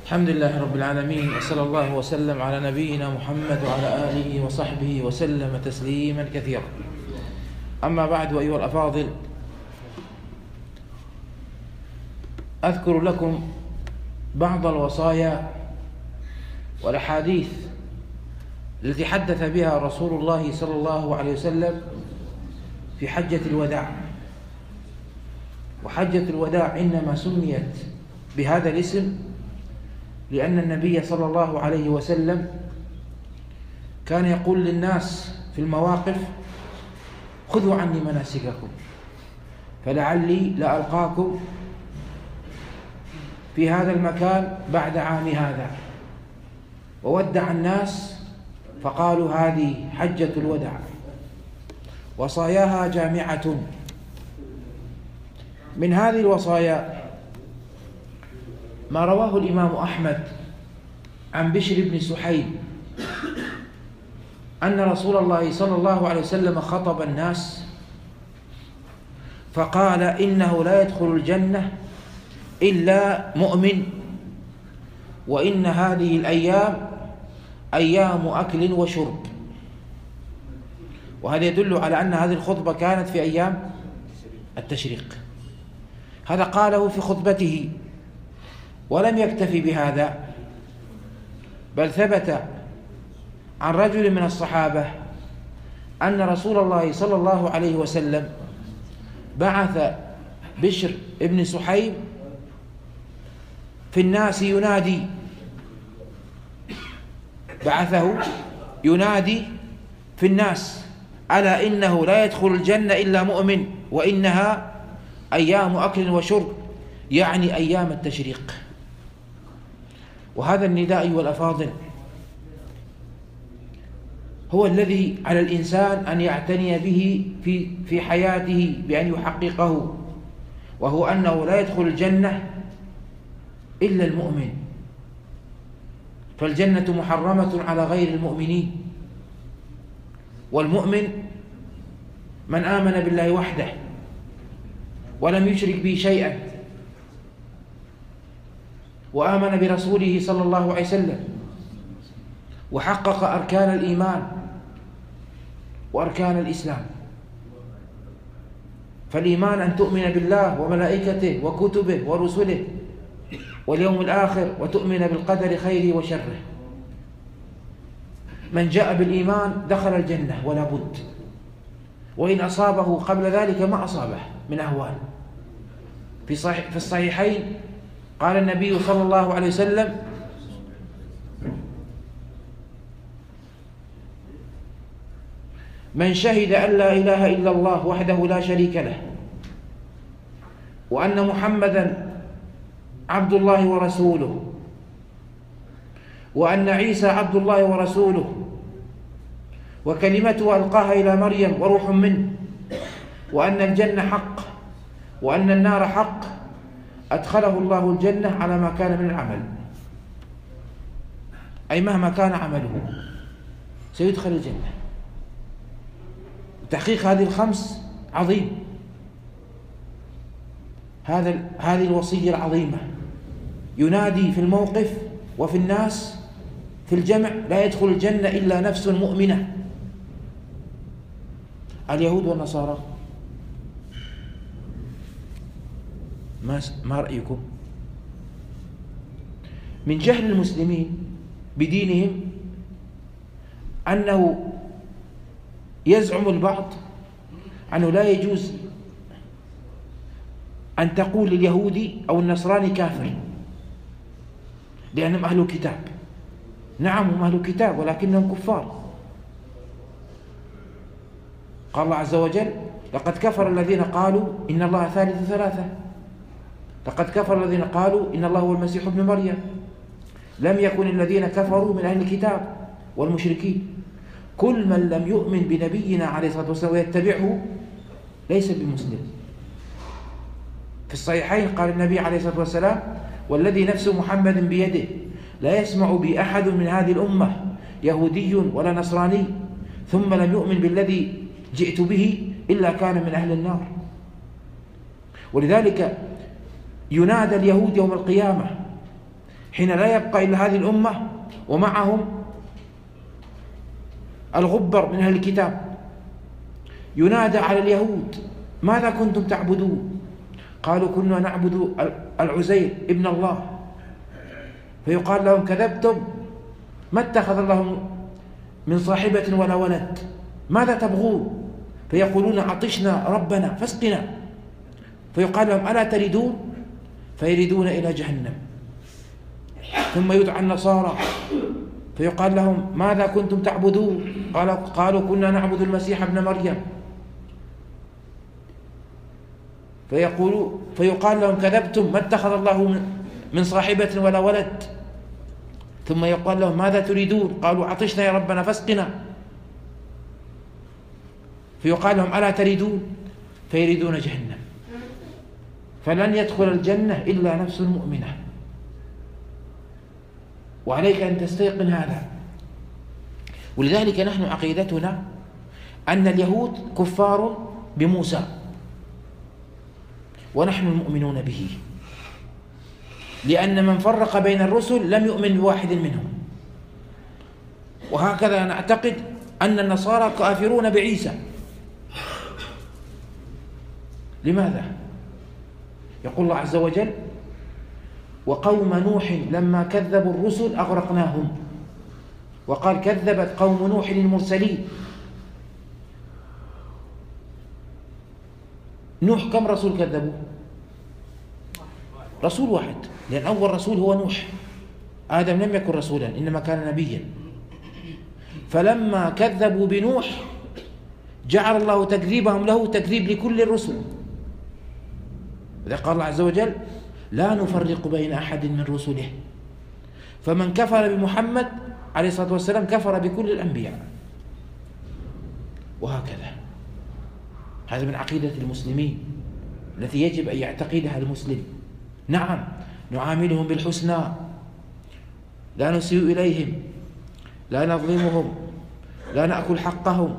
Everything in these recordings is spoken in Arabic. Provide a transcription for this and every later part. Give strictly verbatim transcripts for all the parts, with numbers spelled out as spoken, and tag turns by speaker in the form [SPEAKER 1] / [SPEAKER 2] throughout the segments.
[SPEAKER 1] الحمد لله رب العالمين، وصلى الله وسلم على نبينا محمد وعلى آله وصحبه وسلم تسليما كثيرا. أما بعد، أيها الأفاضل، أذكر لكم بعض الوصايا والأحاديث التي حدث بها رسول الله صلى الله عليه وسلم في حجة الوداع. وحجة الوداع إنما سميت بهذا الاسم لأن النبي صلى الله عليه وسلم كان يقول للناس في المواقف: خذوا عني مناسككم فلعلي لألقاكم في هذا المكان بعد عام هذا. وودع الناس فقالوا: هذه حجة الوداع. وصاياها جامعة. من هذه الوصايا ما رواه الإمام أحمد عن بشر بن سحيب أن رسول الله صلى الله عليه وسلم خطب الناس فقال: إنه لا يدخل الجنة إلا مؤمن، وإن هذه الأيام أيام أكل وشرب. وهذا يدل على أن هذه الخطبة كانت في أيام التشريق. هذا قاله في خطبته، ولم يكتفي بهذا، بل ثبت عن رجل من الصحابة أن رسول الله صلى الله عليه وسلم بعث بشر ابن سحيب في الناس ينادي، بعثه ينادي في الناس: ألا إنه لا يدخل الجنة إلا مؤمن، وإنها أيام أكل وشرب، يعني أيام التشريق. وهذا النداء أيها الأفاضل هو الذي على الإنسان أن يعتني به في في حياته بأن يحققه، وهو أنه لا يدخل الجنة إلا المؤمن، فالجنة محرمة على غير المؤمنين. والمؤمن من آمن بالله وحده ولم يشرك به شيئا، وآمن برسوله صلى الله عليه وسلم، وحقق أركان الإيمان وأركان الإسلام. فالإيمان أن تؤمن بالله وملائكته وكتبه ورسله واليوم الآخر، وتؤمن بالقدر خيره وشره. من جاء بالإيمان دخل الجنة ولا بد، وإن أصابه قبل ذلك ما أصابه من أهوال. في صحيح في الصحيحين قال النبي صلى الله عليه وسلم: من شهد أن لا إله إلا الله وحده لا شريك له، وأن محمدا عبد الله ورسوله، وأن عيسى عبد الله ورسوله، وكلمته ألقاها إلى مريم وروح منه، وأن الجنة حق وأن النار حق، أدخله الله الجنة على ما كان من العمل. أي مهما كان عمله سيدخل الجنة. تحقيق هذه الخمس عظيم. هذا هذه الوصية العظيمة ينادي في الموقف وفي الناس في الجمع: لا يدخل الجنة إلا نفس مؤمنة. اليهود والنصارى، ما ما رأيكم؟ من جهل المسلمين بدينهم أنه يزعم البعض أنه لا يجوز أن تقول لليهودي أو النصراني كافر لأنهم أهل كتاب. نعم، هم أهل كتاب ولكنهم كفار. قال الله عز وجل: لقد كفر الذين قالوا إن الله ثالث ثلاثة. لقد كفر الذين قالوا إن الله هو المسيح ابن مريم. لم يكن الذين كفروا من أهل الكتاب والمشركين. كل من لم يؤمن بنبينا عليه الصلاة والسلام ويتبعه ليس بمسلم. في الصحيحين قال النبي عليه الصلاة والسلام: والذي نفس محمد بيده لا يسمع بي أحد من هذه الأمة يهودي ولا نصراني ثم لم يؤمن بالذي جئت به إلا كان من أهل النار. ولذلك ينادى اليهود يوم القيامة حين لا يبقى إلا هذه الأمة ومعهم الغبر من أهل الكتاب، ينادى على اليهود: ماذا كنتم تعبدون؟ قالوا: كنا نعبد العزير ابن الله. فيقال لهم: كذبتم، ما اتخذ الله من صاحبة ولا ولد، ماذا تبغون؟ فيقولون: عطشنا ربنا فاسقنا. فيقال لهم: ألا تردون؟ فيردون إلى جهنم. ثم يدعى النصارى فيقال لهم: ماذا كنتم تعبدون؟ قالوا, قالوا كنا نعبد المسيح ابن مريم. فيقولوا فيقال لهم: كذبتم، ما اتخذ الله من صاحبة ولا ولد. ثم يقال لهم: ماذا تريدون؟ قالوا: عطشنا يا ربنا فاسقنا. فيقال لهم: ألا تريدون؟ فيريدون جهنم. فلن يدخل الجنة إلا نفس مؤمنة. وعليك أن تستيقن هذا. ولذلك نحن عقيدتنا أن اليهود كفار بموسى ونحن المؤمنون به، لأن من فرق بين الرسل لم يؤمن بواحد منهم. وهكذا نعتقد أن النصارى كافرون بعيسى. لماذا؟ يقول الله عز وجل: وقوم نوح لما كذبوا الرسل أغرقناهم. وقال: كذبت قوم نوح المرسلين. نوح كم رسول كذبوا؟ رسول واحد، لأن أول رسول هو نوح. آدم لم يكن رسولا، إنما كان نبيا. فلما كذبوا بنوح جعل الله تكذيبهم له تكذيب لكل الرسل. إذا قال الله عز وجل: لا نفرق بين أحد من رسله. فمن كفر بمحمد عليه الصلاة والسلام كفر بكل الأنبياء. وهكذا هذا من عقيدة المسلمين التي يجب أن يعتقدها المسلم. نعم، نعاملهم بالحسنى، لا نسيء إليهم، لا نظلمهم، لا نأكل حقهم،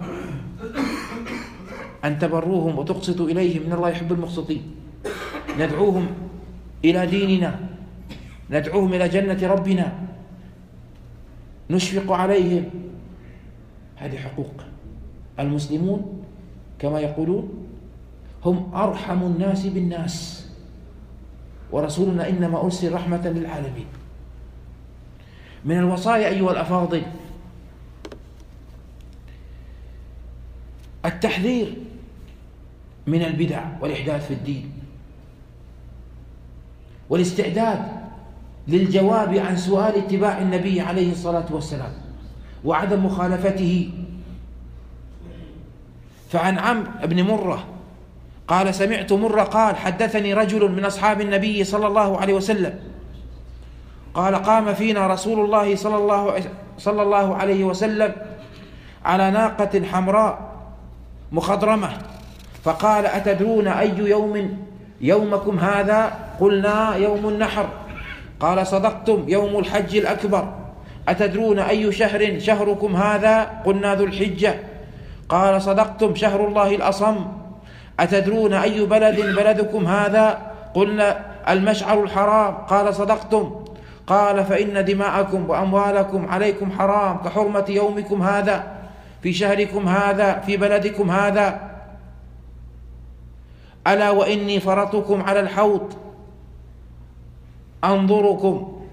[SPEAKER 1] أن تبروهم وتقسطوا إليهم، إن الله يحب المقسطين. ندعوهم إلى ديننا، ندعوهم إلى جنة ربنا، نشفق عليهم. هذه حقوق المسلمون. كما يقولون: هم أرحم الناس بالناس، ورسولنا إنما أرسل رحمة للعالمين. من الوصايا أيها الأفاضل التحذير من البدع والإحداث في الدين، والاستعداد للجواب عن سؤال اتباع النبي عليه الصلاة والسلام وعدم مخالفته. فعن عمرو بن مرة قال: سمعت مرة قال: حدثني رجل من أصحاب النبي صلى الله عليه وسلم قال: قام فينا رسول الله صلى الله, صلى الله عليه وسلم على ناقة حمراء مخضرمة، فقال: أتدرون أي يوم يومكم هذا؟ قلنا: يوم النحر. قال: صدقتم، يوم الحج الأكبر. أتدرون أي شهر شهركم هذا؟ قلنا: ذو الحجة. قال: صدقتم، شهر الله الأصم. أتدرون أي بلد بلدكم هذا؟ قلنا: المشعر الحرام. قال: صدقتم. قال: فإن دماءكم وأموالكم عليكم حرام كحرمة يومكم هذا في شهركم هذا في بلدكم هذا. ألا وإني فرطكم على الحوض أنظركم،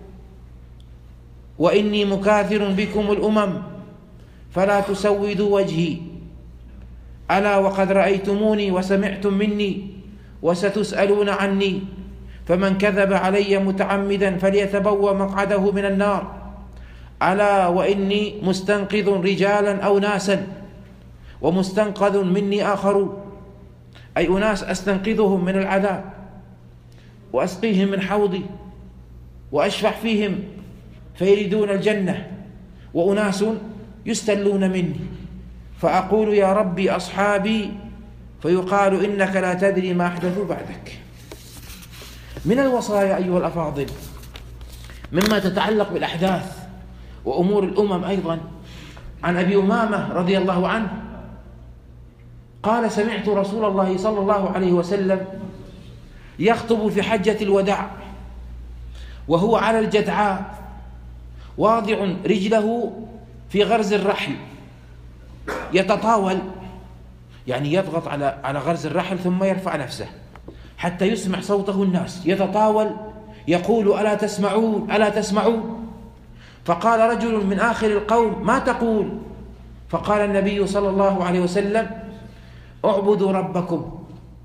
[SPEAKER 1] وإني مكاثر بكم الأمم فلا تسودوا وجهي. ألا وقد رأيتموني وسمعتم مني وستسألون عني، فمن كذب علي متعمدا فليتبوأ مقعده من النار. ألا وإني مستنقذ رجالا أو ناسا ومستنقذ مني آخرون، أي أناس أستنقذهم من العذاب وأسقيهم من حوضي وأشفع فيهم فيريدون الجنة، وأناس يستلون مني فأقول: يا ربي أصحابي، فيقال: إنك لا تدري ما أحدثوا بعدك. من الوصايا أيها الأفاضل مما تتعلق بالأحداث وأمور الأمم أيضا، عن أبي أمامة رضي الله عنه قال: سمعت رسول الله صلى الله عليه وسلم يخطب في حجة الوداع، وهو على الجدعاء واضع رجله في غرز الرحل يتطاول، يعني يضغط على على غرز الرحل ثم يرفع نفسه حتى يسمع صوته الناس، يتطاول يقول ألا تسمعون ألا تسمعون. فقال رجل من آخر القوم ما تقول؟ فقال النبي صلى الله عليه وسلم اعبدوا ربكم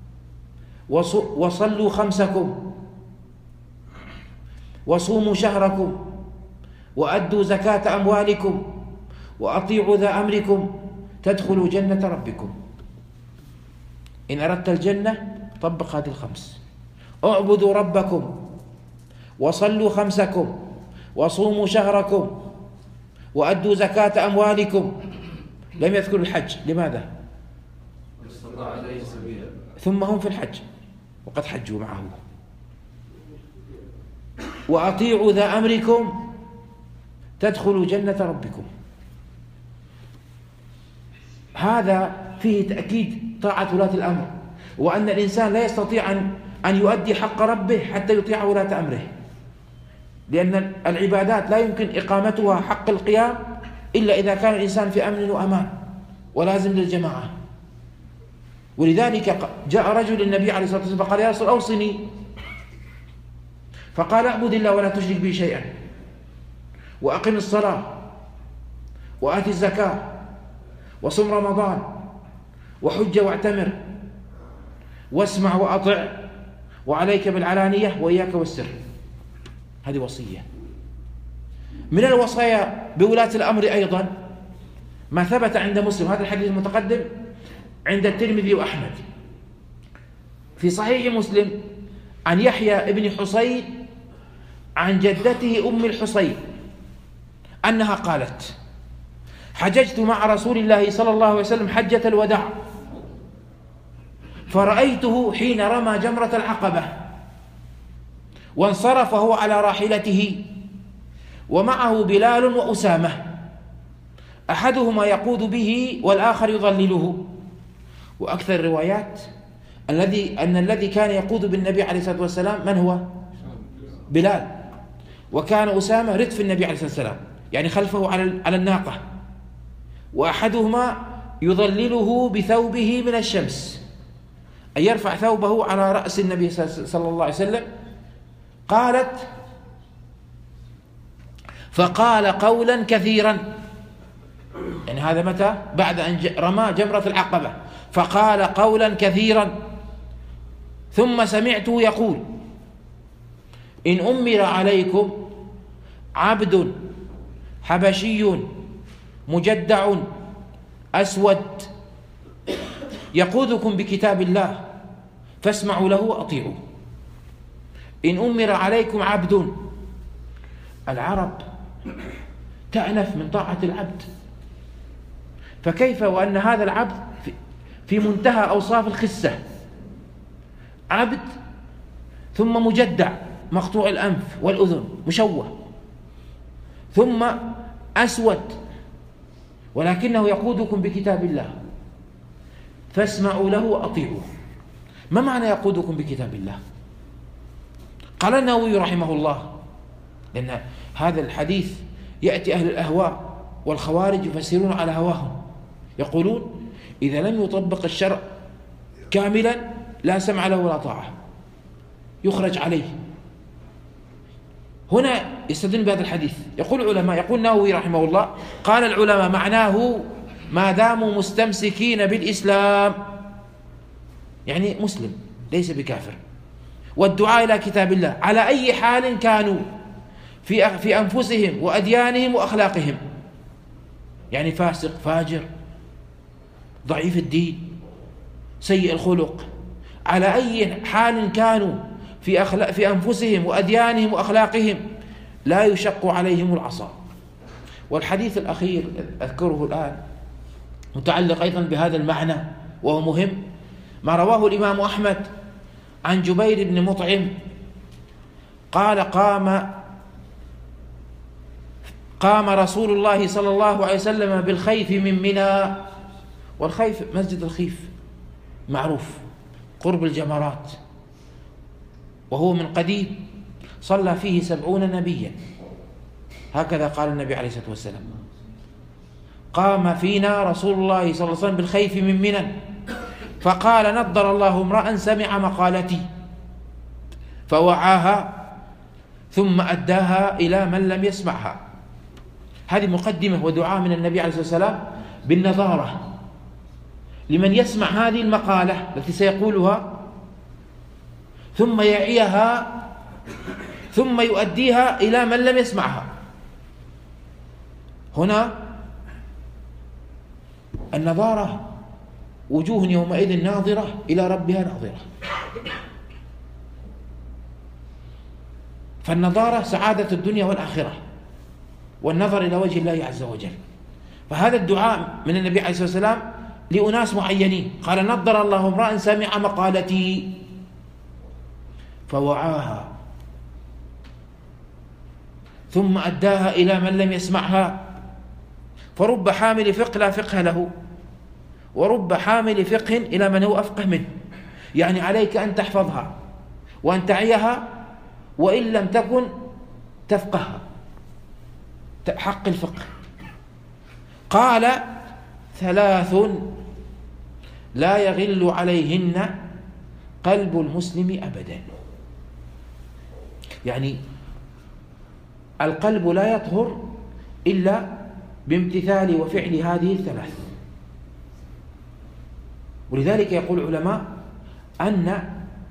[SPEAKER 1] وصلوا خمسكم وصوموا شهركم وأدوا زكاة أموالكم وأطيعوا ذا أمركم تدخلوا جنة ربكم. إن أردت الجنة طبق هذه الخمس: اعبدوا ربكم وصلوا خمسكم وصوموا شهركم وأدوا زكاة أموالكم. لم يذكر الحج، لماذا؟ ثم هم في الحج وقد حجوا معه. وأطيعوا ذا أمركم تدخلوا جنة ربكم. هذا فيه تأكيد طاعة ولاة الأمر، وأن الإنسان لا يستطيع أن يؤدي حق ربه حتى يطيع ولاة أمره، لأن العبادات لا يمكن إقامتها حق القيام إلا إذا كان الإنسان في أمن وأمان ولازم للجماعة. ولذلك جاء رجل للنبي عليه الصلاة والسلام فقال يا رسول أوصني، فقال اعبد الله ولا تشرك به شيئا وأقم الصلاة وآتي الزكاة وصم رمضان وحج واعتمر واسمع وأطع وعليك بالعلانية وإياك والسر. هذه وصية. من الوصايا بولاة الأمر أيضا ما ثبت عند مسلم، هذا الحديث المتقدم عند الترمذي وأحمد في صحيح مسلم عن يحيى ابن حصين عن جدته أم الحصين أنها قالت حججت مع رسول الله صلى الله عليه وسلم حجة الوداع فرأيته حين رمى جمرة العقبة وانصرف وهو على راحلته ومعه بلال وأسامة أحدهما يقود به والآخر يظلله. وأكثر الروايات الذي أن الذي كان يقود بالنبي عليه الصلاة والسلام من هو؟ بلال، وكان أسامة ردف النبي عليه الصلاة والسلام يعني خلفه على على الناقة، وأحدهما يظلله بثوبه من الشمس أي يرفع ثوبه على رأس النبي صلى الله عليه وسلم. قالت فقال قولا كثيرا، يعني هذا متى؟ بعد أن رمى جمرة العقبة، فقال قولا كثيرا ثم سمعته يقول إن أمر عليكم عبد حبشي مجدع أسود يقودكم بكتاب الله فاسمعوا له وأطيعوا. إن أمر عليكم عبد، العرب تأنف من طاعة العبد، فكيف وأن هذا العبد في منتهى أوصاف الخسة، عبد ثم مجدع مقطوع الأنف والأذن مشوه، ثم أسود ولكنه يقودكم بكتاب الله فاسمعوا له وأطيعوا. ما معنى يقودكم بكتاب الله؟ قال النووي رحمه الله لأن هذا الحديث يأتي أهل الأهواء والخوارج يفسرون على هواهم، يقولون إذا لم يطبق الشرع كاملا لا سمع له ولا طاعة، يخرج عليه. هنا يستدل بهذا الحديث. يقول العلماء، يقول النووي رحمه الله قال العلماء معناه ما داموا مستمسكين بالإسلام، يعني مسلم ليس بكافر، والدعاء إلى كتاب الله على أي حال كانوا في في أنفسهم وأديانهم وأخلاقهم، يعني فاسق فاجر ضعيف الدين سيء الخلق، على أي حال كانوا في أخلاق في أنفسهم وأديانهم وأخلاقهم لا يشق عليهم العصا. والحديث الأخير أذكره الآن متعلق أيضا بهذا المعنى وهو مهم، ما رواه الإمام أحمد عن جبير بن مطعم قال قام قام رسول الله صلى الله عليه وسلم بالخيف من منى، والخيف مسجد الخيف معروف قرب الجمرات، وهو من قديم صلى فيه سبعون نبيا، هكذا قال النبي عليه الصلاة والسلام. قام فينا رسول الله صلى الله عليه وسلم بالخيف من منى فقال: نضر الله امرأ سمع مقالتي فوعاها ثم أداها إلى من لم يسمعها. هذه مقدمة ودعاء من النبي عليه الصلاة والسلام بالنظارة لمن يسمع هذه المقالة التي سيقولها ثم يعيها ثم يؤديها إلى من لم يسمعها. هنا النظارة وجوه يومئذ ناظرة إلى ربها ناظرة. فالنظارة سعادة الدنيا والآخرة والنظر إلى وجه الله عز وجل. فهذا الدعاء من النبي عليه الصلاة والسلام لأناس معينين، قال: نضر الله امرأ سمع مقالتي فوعاها ثم أداها إلى من لم يسمعها. فرب حامل فقه لا فقه له، ورب حامل فقه إلى من هو أفقه منه. يعني عليك أن تحفظها وأن تعيها وإن لم تكن تفقهها، حق الفقه. قال: ثلاث لا يغل عليهن قلب المسلم أبدا. يعني القلب لا يطهر إلا بامتثال وفعل هذه الثلاث. ولذلك يقول العلماء أن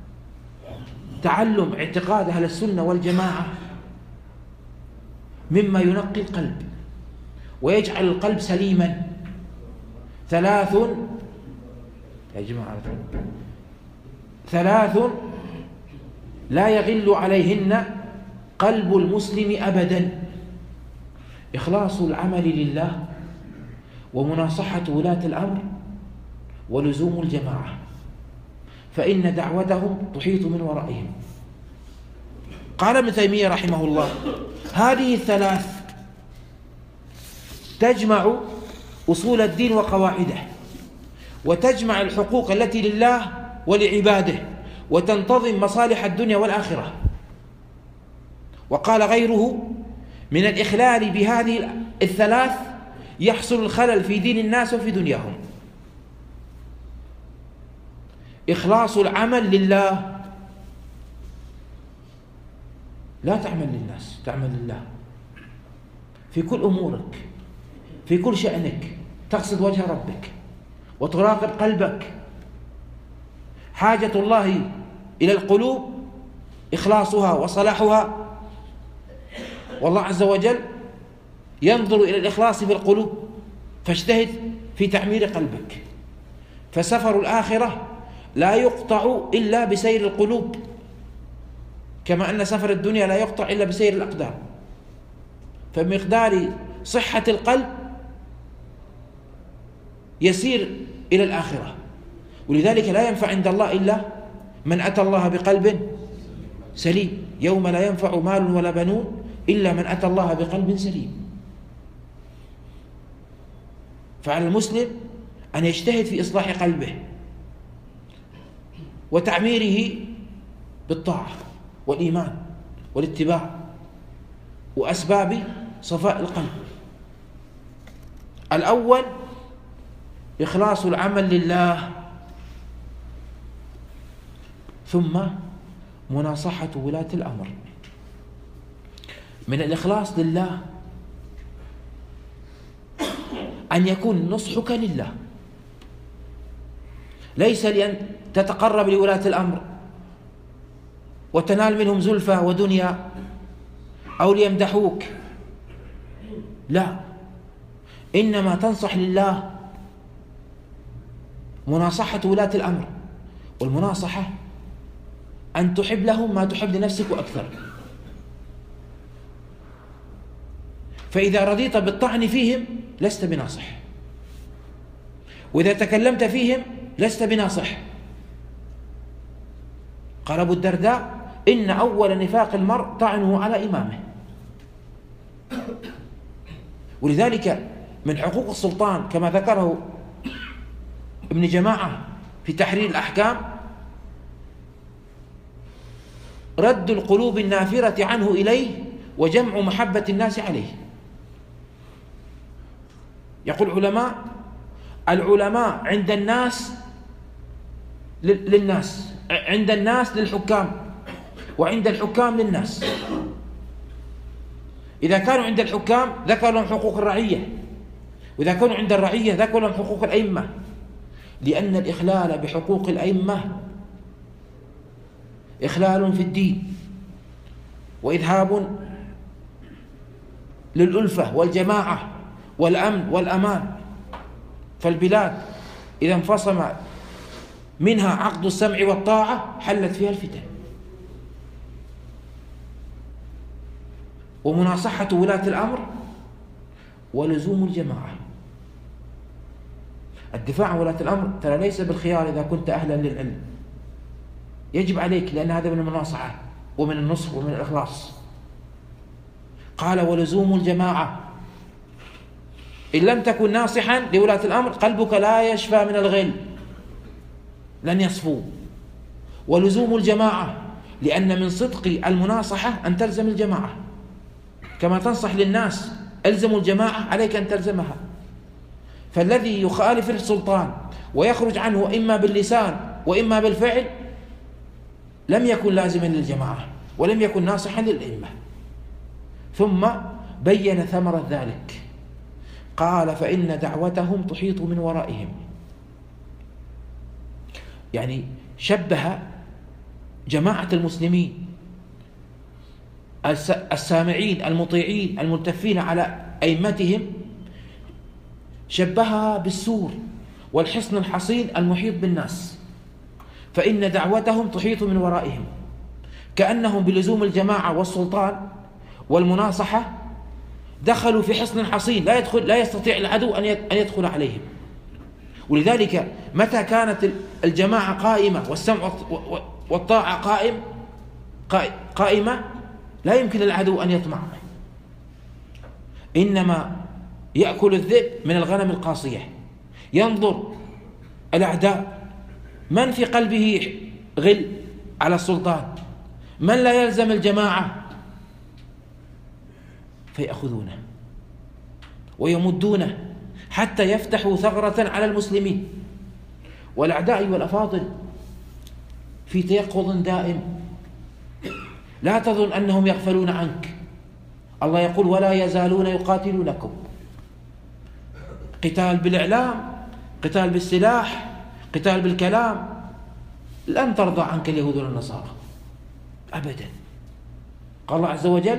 [SPEAKER 1] تعلم اعتقاد أهل السنة والجماعة مما ينقي القلب ويجعل القلب سليما. ثلاث يا جماعة ثلاث لا يغل عليهن قلب المسلم أبدا: إخلاص العمل لله، ومناصحة ولاة الأمر، ولزوم الجماعة، فإن دعوتهم تحيط من ورائهم. قال ابن تيمية رحمه الله: هذه الثلاث تجمع أصول الدين وقواعده، وتجمع الحقوق التي لله ولعباده، وتنتظم مصالح الدنيا والآخرة. وقال غيره: من الإخلال بهذه الثلاث يحصل الخلل في دين الناس وفي دنياهم. إخلاص العمل لله، لا تعمل للناس، تعمل لله في كل أمورك، في كل شأنك، تقصد وجه ربك وتراقب قلبك. حاجة الله إلى القلوب إخلاصها وصلاحها، والله عز وجل ينظر إلى الإخلاص في القلوب، فاجتهد في تعمير قلبك. فسفر الآخرة لا يقطع إلا بسير القلوب، كما أن سفر الدنيا لا يقطع إلا بسير الأقدام. فبمقدار صحة القلب يسير إلى الآخرة. ولذلك لا ينفع عند الله إلا من أتى الله بقلب سليم، يوم لا ينفع مال ولا بنون إلا من أتى الله بقلب سليم. فعلى المسلم أن يجتهد في إصلاح قلبه وتعميره بالطاعة والإيمان والاتباع وأسباب صفاء القلب. الأول إخلاص العمل لله، ثم مناصحة ولاة الأمر. من الإخلاص لله أن يكون نصحك لله، ليس لأن تتقرب لولاة الأمر وتنال منهم زلفى ودنيا أو ليمدحوك، لا، إنما تنصح لله. مناصحة ولاة الأمر، والمناصحة أن تحب لهم ما تحب لنفسك وأكثر. فإذا رضيت بالطعن فيهم لست بناصح، وإذا تكلمت فيهم لست بناصح. قال أبو الدرداء: إن أول نفاق المرء طعنه على إمامه. ولذلك من حقوق السلطان كما ذكره ابن جماعة في تحرير الأحكام رد القلوب النافرة عنه إليه وجمع محبة الناس عليه. يقول علماء: العلماء عند الناس للناس، عند الناس للحكام، وعند الحكام للناس. إذا كانوا عند الحكام ذكروا لهم حقوق الرعية، وإذا كانوا عند الرعية ذكروا لهم حقوق الأئمة، لأن الإخلال بحقوق الأئمة إخلال في الدين وإذهاب للألفة والجماعة والأمن والأمان. فالبلاد إذا انفصم منها عقد السمع والطاعة حلت فيها الفتن. ومناصحة ولاة الأمر ولزوم الجماعة. الدفاع عن ولاة الأمر ترى ليس بالخيار إذا كنت أهلا للعلم، يجب عليك، لأن هذا من المناصحة ومن النصح ومن الإخلاص. قال: ولزوم الجماعة. إن لم تكن ناصحا لولاة الأمر قلبك لا يشفى من الغل، لن يصفو. ولزوم الجماعة، لأن من صدق المناصحة أن تلزم الجماعة، كما تنصح للناس ألزموا الجماعة عليك أن تلزمها. فالذي يخالف السلطان ويخرج عنه إما باللسان وإما بالفعل لم يكن لازما للجماعة ولم يكن ناصحا للأئمة. ثم بين ثمرة ذلك، قال: فإن دعوتهم تحيط من ورائهم. يعني شبه جماعة المسلمين السامعين المطيعين الملتفين على أئمتهم، شبهها بالسور والحصن الحصين المحيط بالناس. فإن دعوتهم تحيط من ورائهم، كأنهم بلزوم الجماعة والسلطان والمناصحة دخلوا في حصن حصين لا يدخل لا يستطيع العدو أن يدخل عليهم. ولذلك متى كانت الجماعة قائمة والسمع والطاعة قائم قائمة لا يمكن للعدو أن يطمع. إنما يأكل الذئب من الغنم القاصية. ينظر الأعداء من في قلبه غل على السلطان، من لا يلزم الجماعة، فيأخذونه ويمدونه حتى يفتحوا ثغرة على المسلمين. والأعداء والأفاضل في تيقظ دائم، لا تظن أنهم يغفلون عنك. الله يقول: ولا يزالون يقاتلونكم. قتال بالإعلام، قتال بالسلاح، قتال بالكلام. لن ترضى عنك اليهود ولا النصارى أبدا. قال الله عز وجل: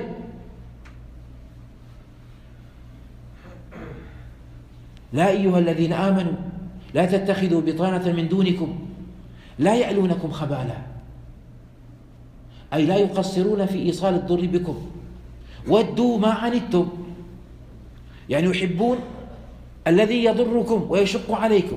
[SPEAKER 1] لا أيها الذين آمنوا لا تتخذوا بطانة من دونكم لا يألونكم خبالا، أي لا يقصرون في إيصال الضر بكم، ودوا ما عنتم، يعني يحبون الذي يضركم ويشق عليكم.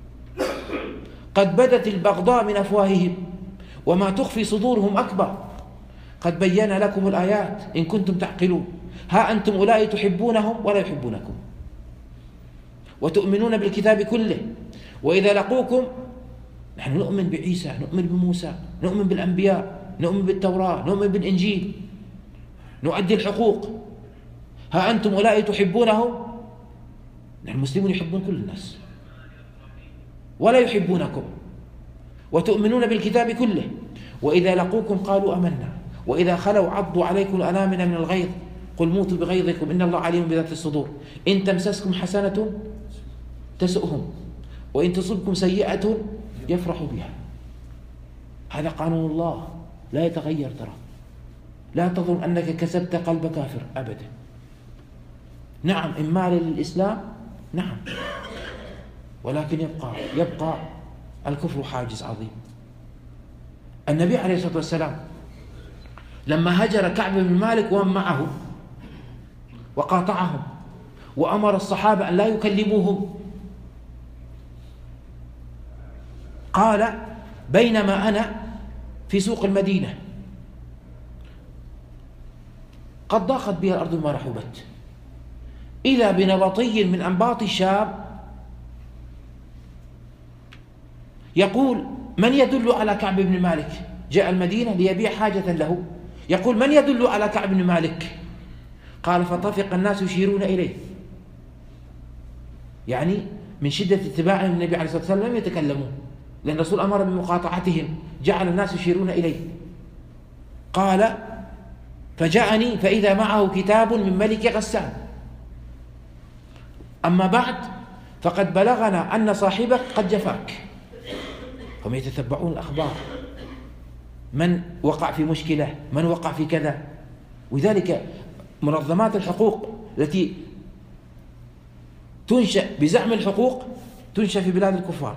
[SPEAKER 1] قد بدت البغضاء من أفواههم وما تخفي صدورهم أكبر. قد بين لكم الآيات إن كنتم تعقلون. ها أنتم أولئك تحبونهم ولا يحبونكم، وتؤمنون بالكتاب كله، وإذا لقوكم، نحن نؤمن بعيسى، نؤمن بموسى، نؤمن بالأنبياء، نؤمن بالتوراة، نؤمن بالإنجيل، نؤدي الحقوق. ها أنتم أولئك تحبونهم. نحن المسلمون يحبون كل الناس ولا يحبونكم، وتؤمنون بالكتاب كله، وإذا لقوكم قالوا أمنا، وإذا خلوا عضوا عليكم الأنامل من الغيظ قل موتوا بغيظكم إن الله عليم بذات الصدور. إن تمسسكم حسنة تسؤهم، وإن تصبكم سيئة يفرحوا بها. هذا قانون الله لا يتغير. ترى لا تظن أنك كسبت قلب كافر أبدا. نعم إمال للإسلام، نعم، ولكن يبقى يبقى الكفر حاجز عظيم. النبي عليه الصلاة والسلام لما هجر كعب بن مالك ومن معه وقاطعهم وأمر الصحابة أن لا يكلموهم، قال: بينما أنا في سوق المدينة قد ضاقت بي الأرض ما رحبت، إذا بنبطي من أنباط الشام يقول: من يدل على كعب بن مالك؟ جاء المدينة ليبيع حاجة له، يقول: من يدل على كعب بن مالك؟ قال: فطفق الناس يشيرون إليه، يعني من شدة اتباعهم النبي عليه الصلاة والسلام لم يتكلموا، لأن الرسول أمر بمقاطعتهم، جعل الناس يشيرون إليه. قال: فجاءني فإذا معه كتاب من ملك غسان، أما بعد فقد بلغنا أن صاحبك قد جفاك. هم يتتبعون الأخبار، من وقع في مشكلة، من وقع في كذا. وذلك منظمات الحقوق التي تنشأ بزعم الحقوق تنشأ في بلاد الكفار،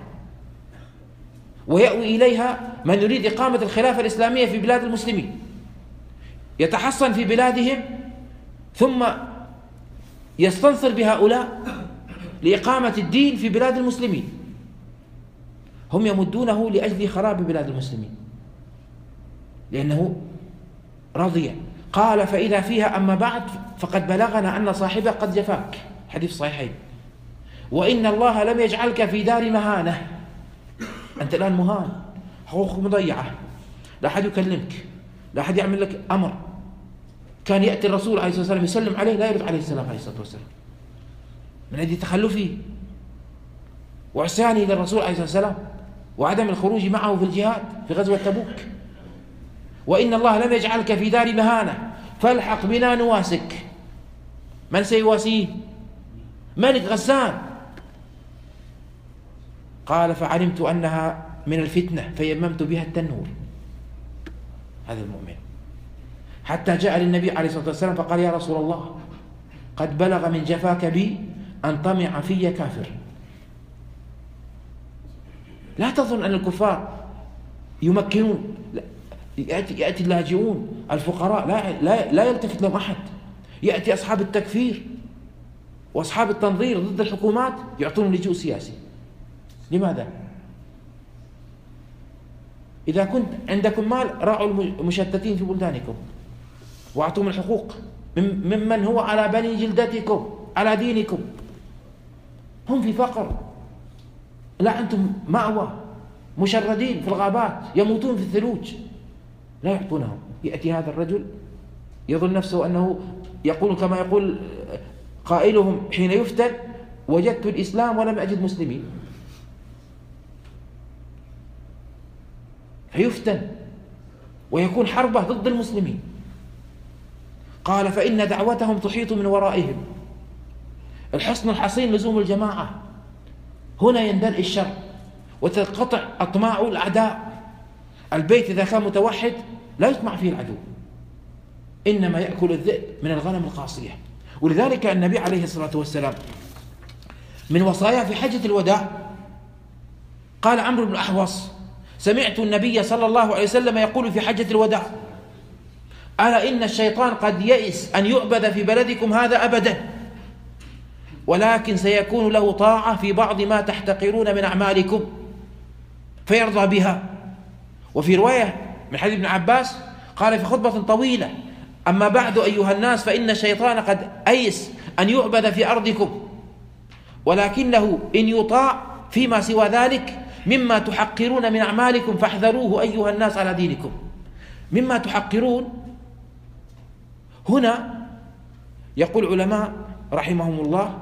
[SPEAKER 1] ويأوي إليها من يريد إقامة الخلافة الإسلامية في بلاد المسلمين، يتحصن في بلادهم ثم يستنصر بهؤلاء لإقامة الدين في بلاد المسلمين. هم يمدونه لأجل خراب بلاد المسلمين لأنه رضي. قال: فإذا فيها أما بعد فقد بلغنا أن صاحبه قد جفاك، حديث صحيحين، وإن الله لم يجعلك في دار مهانة. أنت الآن مهان، حقوقك مضيعة، لا أحد يكلمك، لا أحد يعمل لك أمر. كان يأتي الرسول عليه الصلاة والسلام يسلم عليه لا يرد عليه السلام عليه الصلاة والسلام من أجل تخلفه وعصيانه للرسول عليه الصلاة والسلام وعدم الخروج معه في الجهاد في غزوة تبوك. وإن الله لم يجعلك في دار مهانة فالحق بنا نواسك. من سيواسيه؟ ملك غسان. قال: فعلمت أنها من الفتنة فيممت بها التنور. هذا المؤمن. حتى جاء للنبي عليه الصلاة والسلام فقال: يا رسول الله، قد بلغ من جفاك بي أن طمع في كافر. لا تظن أن الكفار يمكنون، يأتي, يأتي اللاجئون الفقراء لا, لا, لا يلتفت لهم أحد. يأتي أصحاب التكفير وأصحاب التنظير ضد الحكومات يعطون لجوء سياسي. لماذا؟ إذا كنت عندكم مال راعوا المشتتين في بلدانكم وأعطوهم الحقوق ممن هو على بني جلدتكم على دينكم. هم في فقر، لا أنتم مأوى، مشردين في الغابات يموتون في الثلوج، لا يعطونهم. يأتي هذا الرجل يظن نفسه أنه يقول كما يقول قائلهم حين يفتن: وجدت الإسلام ولم أجد مسلمين. فيفتن ويكون حربه ضد المسلمين. قال: فإن دعوتهم تحيط من ورائهم. الحصن الحصين لزوم الجماعة، هنا يندلع الشر وتنقطع أطماع الأعداء. البيت إذا كان متوحد لا يطمع فيه العدو، إنما يأكل الذئب من الغنم القاصية. ولذلك النبي عليه الصلاة والسلام من وصاياه في حجة الوداع قال عمرو بن الأحوص: سمعت النبي صلى الله عليه وسلم يقول في حجة الوداع: ألا إن الشيطان قد يئس أن يعبد في بلدكم هذا أبدا، ولكن سيكون له طاعة في بعض ما تحتقرون من أعمالكم فيرضى بها. وفي رواية من حديث ابن عباس قال في خطبة طويلة: أما بعد أيها الناس فإن الشيطان قد أيس أن يعبد في أرضكم، ولكنه إن يطاع فيما سوى ذلك مما تحقرون من أعمالكم فاحذروه أيها الناس على دينكم. مما تحقرون هنا يقول علماء رحمهم الله،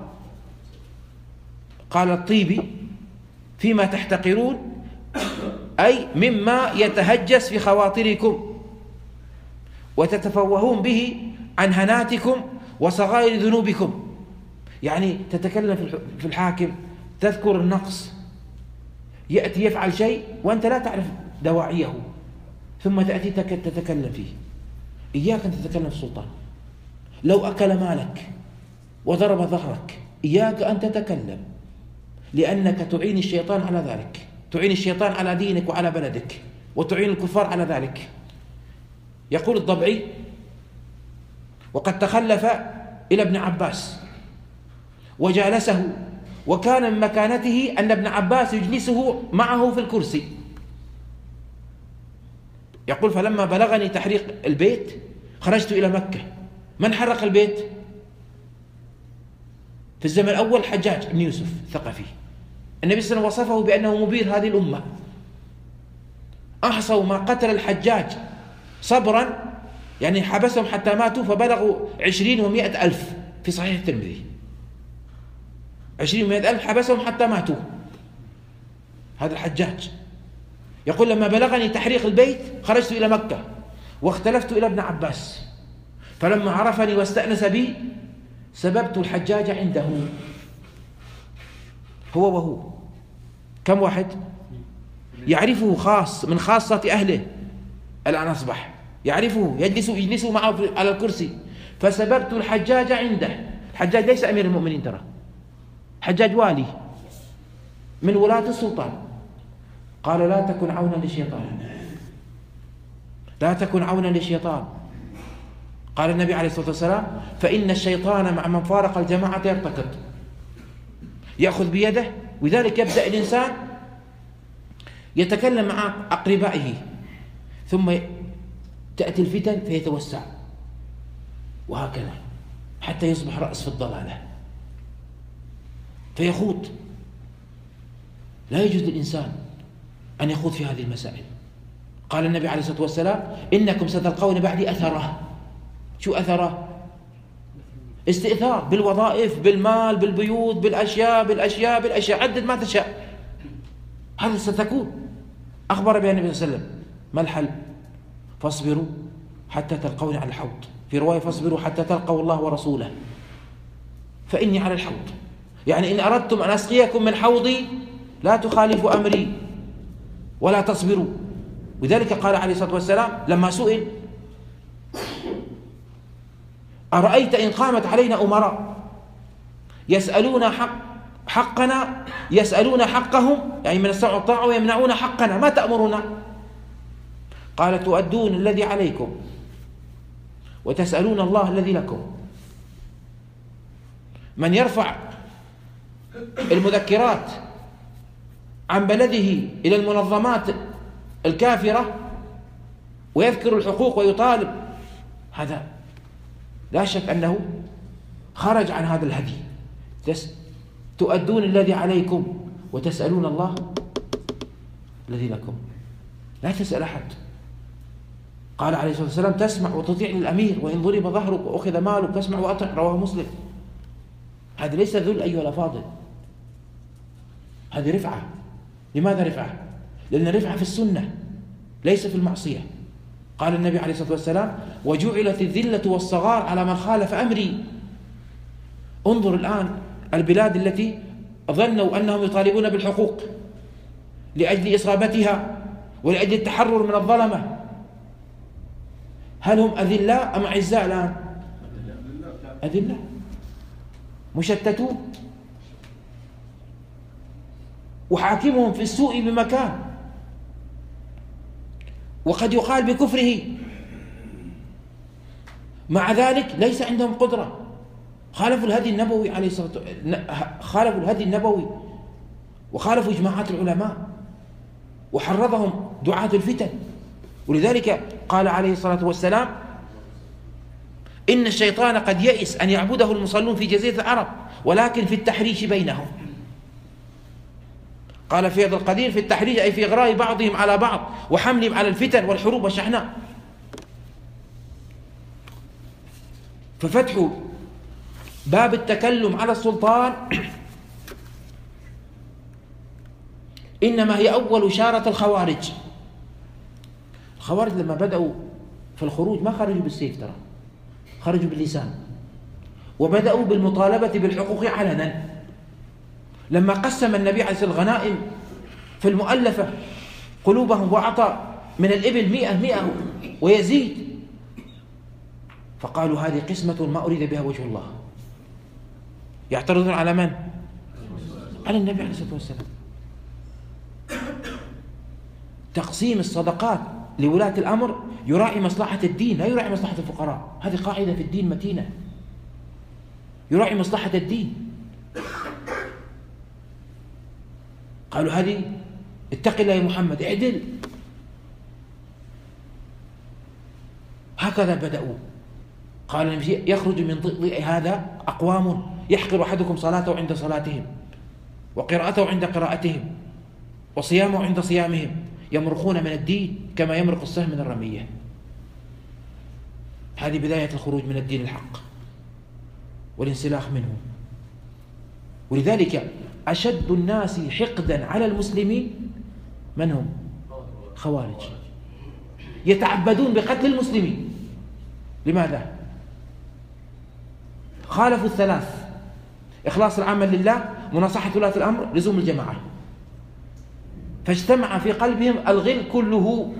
[SPEAKER 1] قال الطيبي: فيما تحتقرون أي مما يتهجس في خواطركم وتتفوهون به عن هناتكم وصغائر ذنوبكم. يعني تتكلم في الحاكم، تذكر النقص، يأتي يفعل شيء وأنت لا تعرف دواعيه ثم تأتي تتكلم فيه. إياك أن تتكلم في السلطان، لو أكل مالك وضرب ظهرك إياك أن تتكلم، لأنك تعين الشيطان على ذلك، تعين الشيطان على دينك وعلى بلدك، وتعين الكفار على ذلك. يقول الضبعي: وقد تخلف إلى ابن عباس وجالسه، وكان من مكانته أن ابن عباس يجلسه معه في الكرسي. يقول: فلما بلغني تحريق البيت خرجت إلى مكة. من حرق البيت؟ في الزمن الأول حجاج بن يوسف الثقفي. النبي صلى الله عليه وسلم وصفه بأنه مبير هذه الأمة. أحصوا ما قتل الحجاج صبرا، يعني حبسهم حتى ماتوا، فبلغوا عشرين ومائة ألف في صحيح الترمذي. عشرين ومائة ألف حبسهم حتى ماتوا. هذا الحجاج يقول لما بلغني تحريق البيت خرجت إلى مكة واختلفت إلى ابن عباس، فلما عرفني واستأنس بي سببت الحجاج عنده. هو وهو كم واحد يعرفه خاص من خاصة أهله، الآن أصبح يعرفه، يجلس يجلس معه على الكرسي. فسببت الحجاج عنده. الحجاج ليس أمير المؤمنين، ترى حجاج والي من ولاة السلطان. قال لا تكن عونا للشيطان، لا تكن عونا للشيطان. قال النبي عليه الصلاة والسلام فإن الشيطان مع من فارق الجماعة يرتكض، يأخذ بيده. وذلك يبدأ الإنسان يتكلم مع أقربائه، ثم تأتي الفتن فيتوسع، وهكذا حتى يصبح رأس في الضلالة فيخوض. لا يجوز للإنسان أن يخوض في هذه المسائل. قال النبي عليه الصلاة والسلام إنكم ستلقون بعدي أثره. شو أثره؟ استئثار بالوظائف، بالمال، بالبيوت، بالأشياء بالأشياء بالأشياء، عدد ما تشاء. هذا ستكون. أخبر بها النبي صلى الله عليه وسلم. ما الحل؟ فاصبروا حتى تلقوني على الحوض، في رواية فاصبروا حتى تلقوا الله ورسوله فإني على الحوض. يعني إن أردتم أن أسقيكم من حوضي لا تخالفوا أمري ولا تصبروا. وذلك قال عليه الصلاة والسلام لما سئل أرأيت إن قامت علينا أمراء يسألون حق حقنا يسألون حقهم، يعني من السمع والطاعة، ويمنعون حقنا، ما تأمرنا؟ قال تؤدون الذي عليكم وتسألون الله الذي لكم. من يرفع المذكرات عن بلده إلى المنظمات الكافرة ويذكر الحقوق ويطالب، هذا لا شك أنه خرج عن هذا الهدي. تؤدون الذي عليكم وتسألون الله الذي لكم، لا تسأل أحد. قال عليه الصلاة والسلام تسمع وتطيع للأمير وإن ضرب ظهرك وأخذ مالك تسمع وأطع، رواه مسلم. هذا ليس ذل أيها الأفاضل، هذه رفعة. لماذا رفعة؟ لأن رفعة في السنة ليس في المعصية. قال النبي عليه الصلاة والسلام وجعلت الذلة والصغار على من خالف أمري. انظر الآن البلاد التي ظنوا أنهم يطالبون بالحقوق لأجل إصابتها ولأجل التحرر من الظلمة، هل هم أذلاء أم أعزاء الآن؟ أذلاء مشتتون، وحاكمهم في السوء بمكان، وقد يقال بكفره، مع ذلك ليس عندهم قدرة. خالفوا الهدي النبوي عليه الصلاة والسلام، خالفوا الهدي النبوي وخالفوا إجماعات العلماء، وحرضهم دعاة الفتن. ولذلك قال عليه الصلاة والسلام إن الشيطان قد يئس أن يعبده المصلون في جزيرة العرب ولكن في التحريش بينهم. قال في هذا القدير في التحريش أي في إغراء بعضهم على بعض وحملهم على الفتن والحروب والشحناء. ففتح باب التكلم على السلطان إنما هي أول شارة الخوارج. الخوارج لما بدأوا في الخروج ما خرجوا بالسيف، ترى خرجوا باللسان، وبدأوا بالمطالبة بالحقوق علنا. لما قسم النبي عليه الصلاة والسلام الغنائم في المؤلفة قلوبهم وأعطى من الإبل مئة مئة ويزيد، فقالوا هذه قسمة ما أريد بها وجه الله. يعترضون على من؟ على النبي عليه الصلاة والسلام. تقسيم الصدقات لولاة الأمر يراعي مصلحة الدين لا يراعي مصلحة الفقراء. هذه قاعدة في الدين متينة، يراعي مصلحة الدين. قالوا هذه اتق الله يا محمد اعدل. هكذا بدأوا. قال يخرج من ضئ هذا أقوام يحقر أحدكم صلاته عند صلاتهم وقراءته عند قراءتهم وصيامه عند صيامهم، يمرقون من الدين كما يمرق السهم من الرمية. هذه بداية الخروج من الدين الحق والانسلاخ منه. ولذلك أشد الناس حقدا على المسلمين من هم؟ خوارج. يتعبدون بقتل المسلمين. لماذا؟ خالفوا الثلاث: إخلاص العمل لله، مناصحة ولاة الأمر، لزوم الجماعة. فاجتمع في قلبهم الغل كله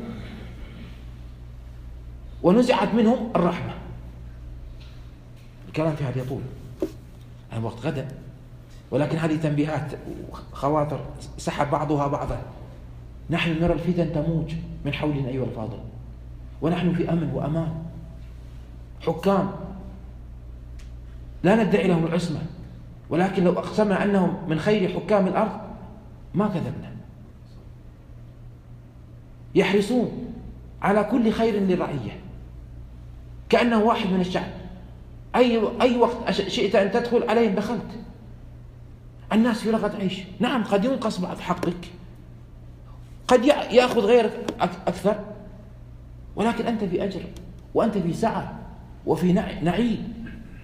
[SPEAKER 1] ونزعت منهم الرحمة. الكلام في هذا يطول، هذا وقت غدا، ولكن هذه تنبيهات خواطر سحب بعضها بعضا. نحن نرى الفتن تموج من حولنا أيها الفاضل، ونحن في أمن وأمان. حكام لا ندعي لهم العصمة، ولكن لو أقسمنا أنهم من خير حكام الأرض ما كذبنا. يحرصون على كل خير للرعية كأنه واحد من الشعب. أي أي وقت شئت أن تدخل عليهم دخلت. الناس في رغد عيش. نعم قد ينقص بعض حقك، قد يأخذ غيرك أكثر، ولكن أنت في أجر وأنت في سعة وفي نعيم،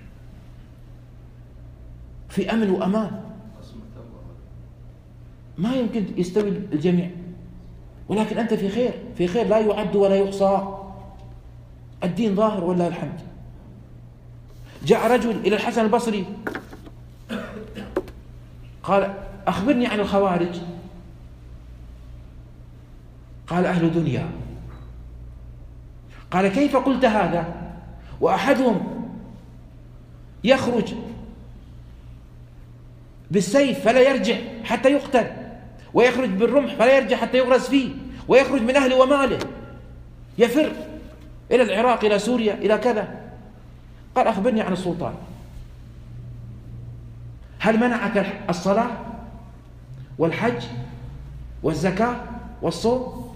[SPEAKER 1] في أمن وأمان. ما يمكن يستوي الجميع، ولكن أنت في خير، في خير لا يعد ولا يحصى. الدين ظاهر والله الحمد. جاء رجل إلى الحسن البصري قال: أخبرني عن الخوارج. قال: أهل دنيا. قال: كيف قلت هذا وأحدهم يخرج بالسيف فلا يرجع حتى يقتل، ويخرج بالرمح فلا يرجع حتى يغرز فيه، ويخرج من أهله وماله يفر إلى العراق، إلى سوريا، إلى كذا. قال: أخبرني عن السلطان. هل منعك الصلاة والحج والزكاة والصوم؟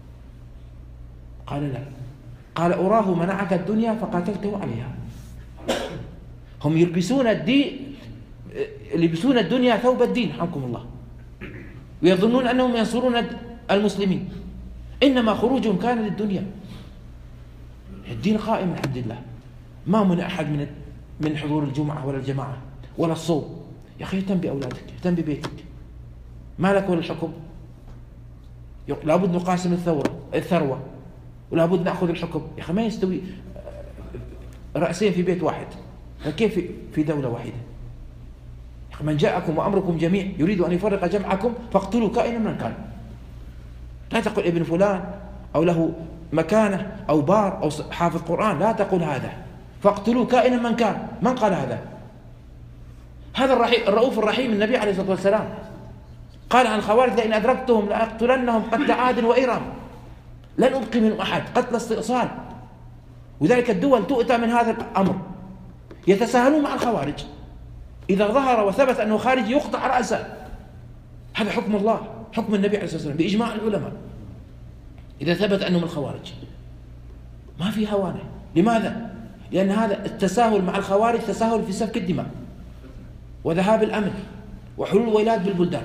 [SPEAKER 1] قال: لا. قال: أراه منعك الدنيا فقاتلته عليها. هم يلبسون الدين، يلبسون الدنيا ثوب الدين حمكم الله، ويظنون أنهم ينصرون المسلمين، إنما خروجهم كان للدنيا. الدين قائم الحمد لله، ما منع أحد من من حضور الجمعة ولا الجماعة ولا الصوم. يا أخي اهتم بأولادك، اهتم ببيتك، ما لك ولا الحكم. لابد نقاسم الثورة الثروة، ولابد نأخذ الحكم. يا أخي ما يستوي رأسين في بيت واحد، كيف في دولة واحدة؟ من جاءكم وأمركم جميع يريد أن يفرق جمعكم فاقتلوا كائنا من كان. لا تقل ابن فلان أو له مكانة أو بار أو حافظ قرآن، لا تقل هذا. فاقتلوا كائنا من كان. من قال هذا؟ هذا الرؤوف الرحيم النبي عليه الصلاة والسلام قال عن الخوارج: لئن أدركتهم لأقتلنهم قتل عاد وإرم، لن أبقي منهم أحد، قتل استئصال. وذلك الدول تؤتى من هذا الأمر، يتساهلون مع الخوارج. إذا ظهر وثبت أنه خارجي يقطع رأسه. هذا حكم الله، حكم النبي عليه الصلاة والسلام بإجماع العلماء. إذا ثبت أنه من الخوارج ما في هوانه. لماذا؟ لأن هذا التساهل مع الخوارج تساهل في سفك الدماء وذهاب الأمن وحلول الويلات بالبلدان.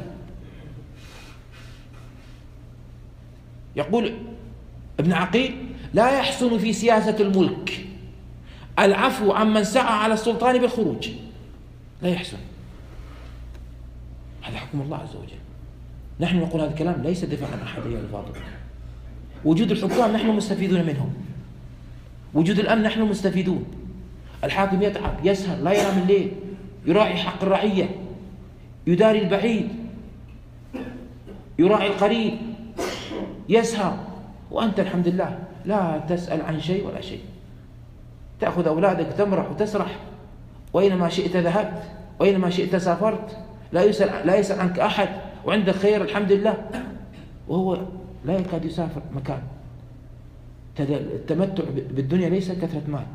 [SPEAKER 1] يقول ابن عقيل: لا يحسن في سياسة الملك العفو عمن سعى على السلطان بالخروج. لا يحسن. هذا حكم الله عز وجل. نحن نقول هذا الكلام ليس دفاعا عن أحد يا الفاضل. وجود الحكام نحن مستفيدون منهم، وجود الأمن نحن مستفيدون. الحاكم يتعب، يسهر، لا ينام الليل، يراعي حق الرعية، يداري البعيد، يراعي القريب، يسهر، وأنت الحمد لله لا تسأل عن شيء ولا شيء. تأخذ أولادك تمرح وتسرح، وأينما شئت ذهبت، وأينما شئت سافرت، لا يسأل لا يسأل عنك أحد، وعندك خير الحمد لله، وهو لا يكاد يسافر مكان. التمتع بالدنيا ليس كثرة مال،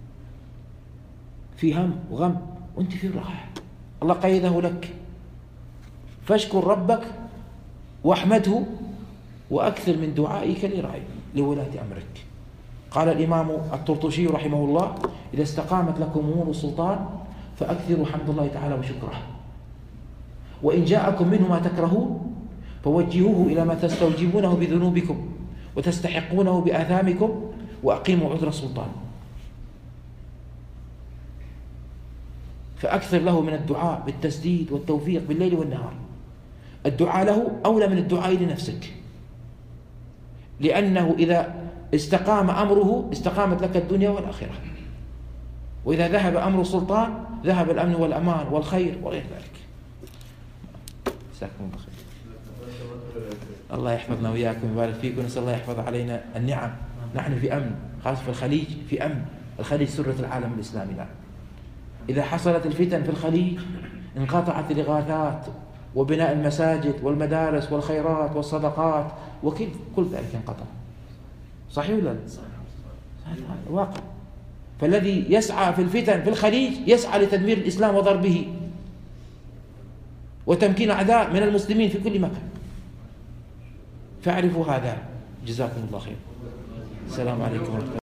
[SPEAKER 1] في هم وغم وانت في راحة. الله قيده لك، فاشكر ربك واحمده وأكثر من دعائك لولاة أمرك. قال الإمام الطرطوشي رحمه الله: إذا استقامت لكم أمور السلطان فأكثروا حمد الله تعالى وشكره، وإن جاءكم منه ما تكرهون فوجهوه إلى ما تستوجبونه بذنوبكم وتستحقونه بآثامكم، وأقيموا عذر السلطان. فأكثر له من الدعاء بالتسديد والتوفيق بالليل والنهار. الدعاء له أولى من الدعاء لنفسك، لأنه إذا استقام أمره استقامت لك الدنيا والآخرة، وإذا ذهب أمر السلطان ذهب الأمن والأمان والخير وغير ذلك. جزاكم الله خير. الله يحفظنا وإياكم ويبارك فيكم، نسأل الله يحفظ علينا النعم. نحن في أمن، خاصة في الخليج في أمن. الخليج سرة العالم الإسلامي الآن. إذا حصلت الفتن في الخليج انقطعت الإغاثات وبناء المساجد والمدارس والخيرات والصدقات وكل كل ذلك انقطع. صحيح ولا لا؟ هذا واقع. فالذي يسعى في الفتن في الخليج يسعى لتدمير الإسلام وضربه وتمكين أعداء من المسلمين في كل مكان. فاعرفوا هذا. جزاكم الله خير. السلام عليكم ورحمة الله.